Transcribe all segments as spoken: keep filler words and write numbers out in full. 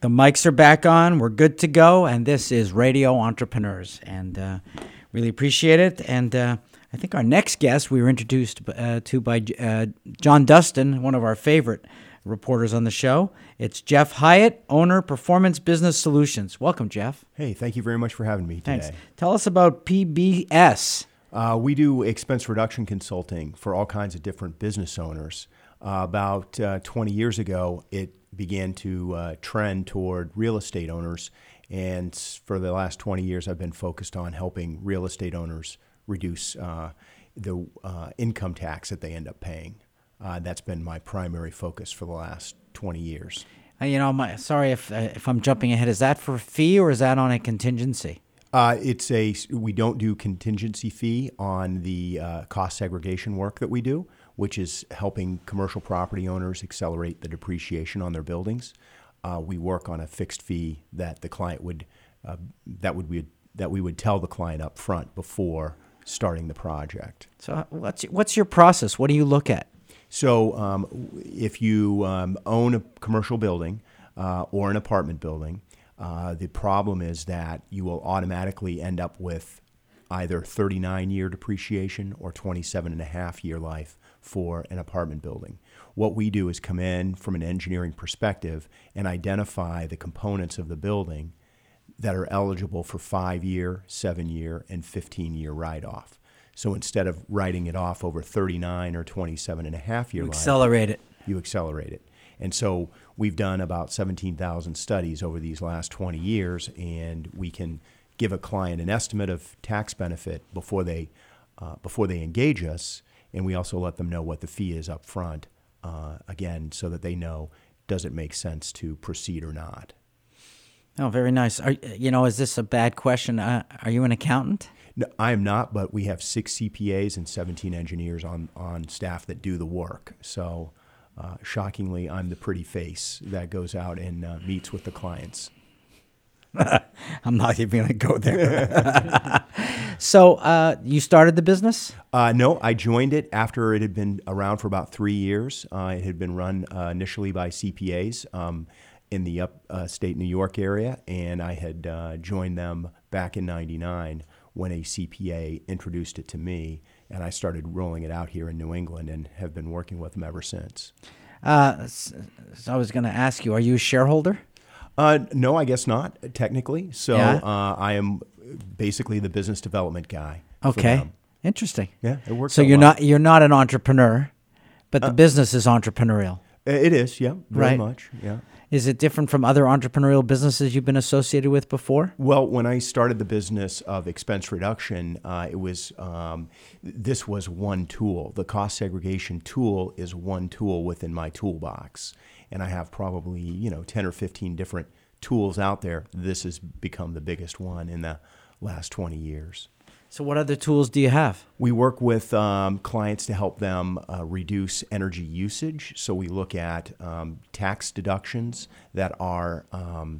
The mics are back on. We're good to go. And this is Radio Entrepreneurs. And uh, really appreciate it. And uh, I think our next guest we were introduced uh, to by uh, John Dustin, one of our favorite reporters on the show. It's Jeff Hyatt, owner, Performance Business Solutions. Welcome, Jeff. Hey, thank you very much for having me today. Thanks. Tell us about P B S. Uh, we do expense reduction consulting for all kinds of different business owners. Uh, about uh, twenty years ago, it began to uh, trend toward real estate owners. And for the last twenty years, I've been focused on helping real estate owners reduce uh, the uh, income tax that they end up paying. Uh, that's been my primary focus for the last twenty years. Uh, you know, my, sorry if uh, if I'm jumping ahead. Is that for a fee or is that on a contingency? Uh, it's a we don't do contingency fee on the uh, cost segregation work that we do, which is helping commercial property owners accelerate the depreciation on their buildings. Uh, we work on a fixed fee that the client would uh, that would be that we would tell the client up front before starting the project. So what's what's your process? What do you look at? So um, if you um, own a commercial building uh, or an apartment building, uh, the problem is that you will automatically end up with either thirty-nine year depreciation or twenty-seven and a half year life for an apartment building. What we do is come in from an engineering perspective and identify the components of the building that are eligible for five year, seven year, and fifteen year write-off. So instead of writing it off over thirty-nine or twenty-seven and a half year You life, accelerate it. you accelerate it. And so we've done about seventeen thousand studies over these last twenty years, and we can give a client an estimate of tax benefit before they uh, before they engage us, and we also let them know what the fee is up front, uh, again, so that they know, does it make sense to proceed or not. Oh, very nice. Are, you know, is this a bad question? Uh, are you an accountant? No, I am not, but we have six C P As and seventeen engineers on, on staff that do the work. So uh, shockingly, I'm the pretty face that goes out and uh, meets with the clients. I'm not even going to go there. So uh, you started the business? Uh, no, I joined it after it had been around for about three years. Uh, it had been run uh, initially by C P As um, in the upstate New York area, and I had uh, joined them back in ninety-nine when a C P A introduced it to me, and I started rolling it out here in New England and have been working with them ever since. Uh, so I was going to ask you, are you a shareholder? Uh, no, I guess not, technically. So Yeah. uh, I am basically the business development guy. for Okay, them. interesting. Yeah, it works. So out you're well. not you're not an entrepreneur, but the business is entrepreneurial. It is, yeah, very Right. much, yeah. Is it different from other entrepreneurial businesses you've been associated with before? Well, when I started the business of expense reduction, uh, it was um, this was one tool. The cost segregation tool is one tool within my toolbox, and I have probably you know ten or fifteen different tools out there. This has become the biggest one in the last twenty years. So what other tools do you have? We work with um, clients to help them uh, reduce energy usage. So we look at um, tax deductions that are um,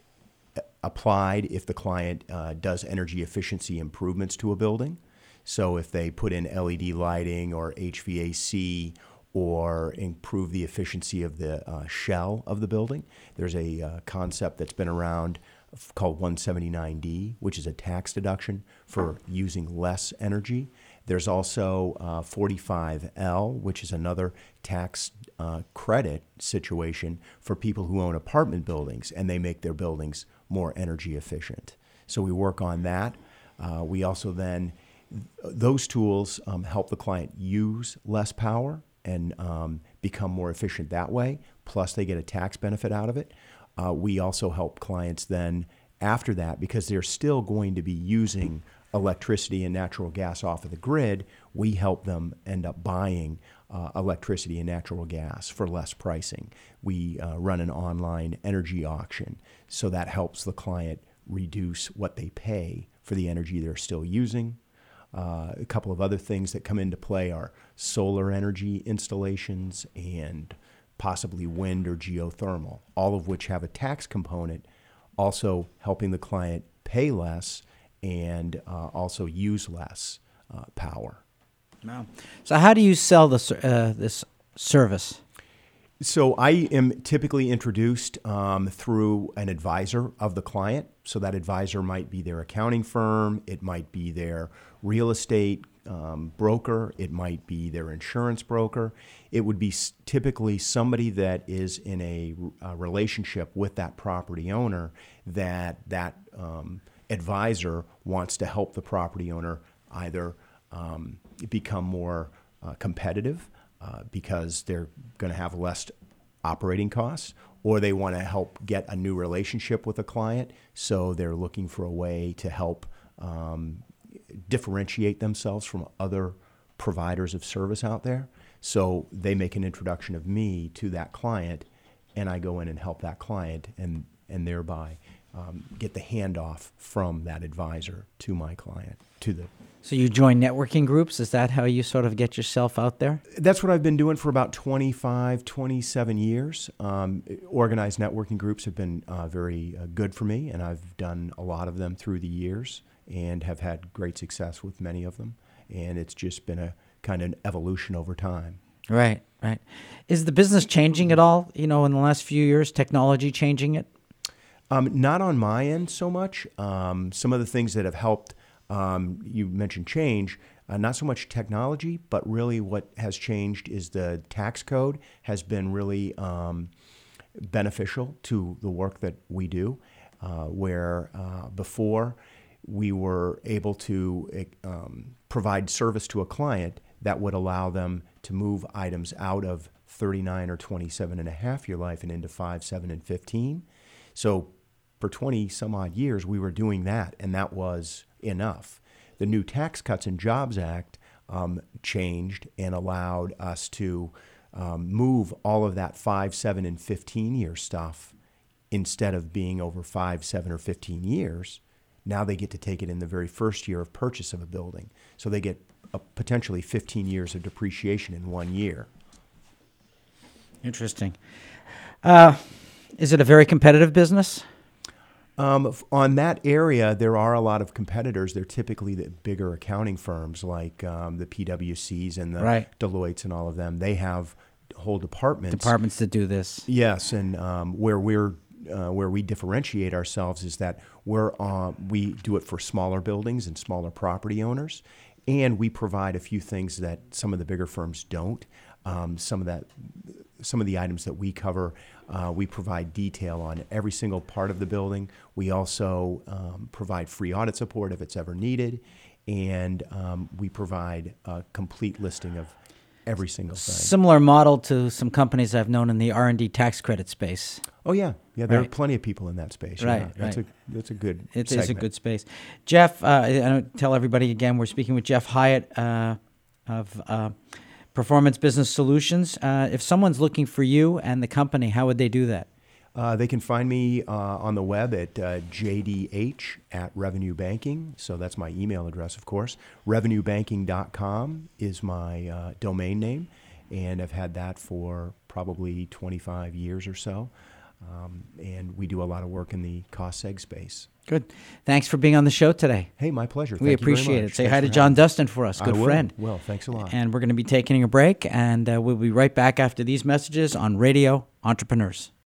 applied if the client uh, does energy efficiency improvements to a building. So if they put in L E D lighting or H V A C or improve the efficiency of the uh, shell of the building, there's a uh, concept that's been around called one seventy-nine D, which is a tax deduction for using less energy. There's also uh, forty-five L, which is another tax uh, credit situation for people who own apartment buildings and they make their buildings more energy efficient. So we work on that. Uh, we also then, those tools um, help the client use less power and um, become more efficient that way, plus they get a tax benefit out of it. Uh, we also help clients then after that, because they're still going to be using electricity and natural gas off of the grid, we help them end up buying uh, electricity and natural gas for less pricing. We uh, run an online energy auction, so that helps the client reduce what they pay for the energy they're still using. Uh, a couple of other things that come into play are solar energy installations and possibly wind or geothermal, all of which have a tax component, also helping the client pay less and uh, also use less uh, power. Wow. So how do you sell this uh, this service? So I am typically introduced um, through an advisor of the client. So that advisor might be their accounting firm, it might be their real estate um, broker, it might be their insurance broker. It would be s- typically somebody that is in a, a relationship with that property owner that that um, advisor wants to help the property owner either um, become more uh, competitive uh, because they're going to have less operating costs, or they want to help get a new relationship with a client, so they're looking for a way to help um, differentiate themselves from other providers of service out there. So they make an introduction of me to that client, and I go in and help that client, and and thereby um, get the handoff from that advisor to my client, to the. So you join networking groups? Is that how you sort of get yourself out there? That's what I've been doing for about twenty-five, twenty-seven years. Um, organized networking groups have been uh, very uh, good for me, and I've done a lot of them through the years and have had great success with many of them. And it's just been a kind of an evolution over time. Right, right. Is the business changing at all, you know, in the last few years, technology changing it? Um, not on my end so much. Um, some of the things that have helped, um, you mentioned change, uh, not so much technology, but really what has changed is the tax code has been really um, beneficial to the work that we do, uh, where uh, before we were able to um, provide service to a client that would allow them to move items out of thirty-nine or twenty-seven and a half year life and into five, seven, and fifteen. So for twenty some odd years, we were doing that, and that was enough. The new Tax Cuts and Jobs Act um, changed and allowed us to um, move all of that five, seven, and fifteen year stuff. Instead of being over five, seven, or fifteen years, now they get to take it in the very first year of purchase of a building. So they get a potentially fifteen years of depreciation in one year. Interesting. Uh, is it a very competitive business? Um, on that area, there are a lot of competitors. They're typically the bigger accounting firms like um, the P W Cs and the right. Deloittes and all of them. They have whole departments. Departments that do this. Yes, and um, where we're uh, where we differentiate ourselves is that we're uh, we do it for smaller buildings and smaller property owners, and we provide a few things that some of the bigger firms don't. Um, some of that. Some of the items that we cover, uh, we provide detail on every single part of the building. We also um, provide free audit support if it's ever needed, and um, we provide a complete listing of every single thing. Similar model to some companies I've known in the R and D tax credit space. Oh yeah, yeah. There right. are plenty of people in that space. Right, yeah. That's right. a that's a good. It segment. is a good space. Jeff, uh, I don't tell everybody again. We're speaking with Jeff Hyatt uh, of. Uh, Performance Business Solutions. Uh, if someone's looking for you and the company, how would they do that? Uh, they can find me uh, on the web at uh, J D H at Revenue Banking. So that's my email address, of course. revenue banking dot com is my uh, domain name, and I've had that for probably twenty-five years or so. Um, and we do a lot of work in the cost seg space. Good. Thanks for being on the show today. Hey, my pleasure. We Thank appreciate you very much. it. Say Thanks hi to for John having me. Dustin for us. Good I will. friend. Well, thanks a lot. And we're going to be taking a break, and uh, we'll be right back after these messages on Radio Entrepreneurs.